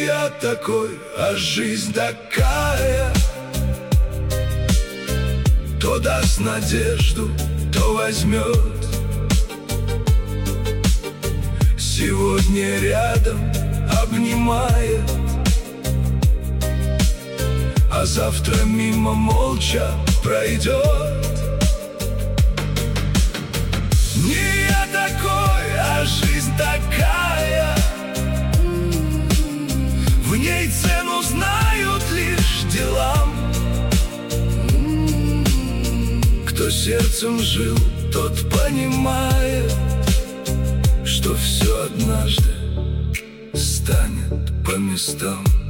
Не я такой, а жизнь такая. То даст надежду, то возьмет. Сегодня рядом обнимает, а завтра мимо молча пройдет. Не я такой, а жизнь такая. В ней цену знают лишь делам. Кто сердцем жил, тот понимает, что все однажды станет по местам.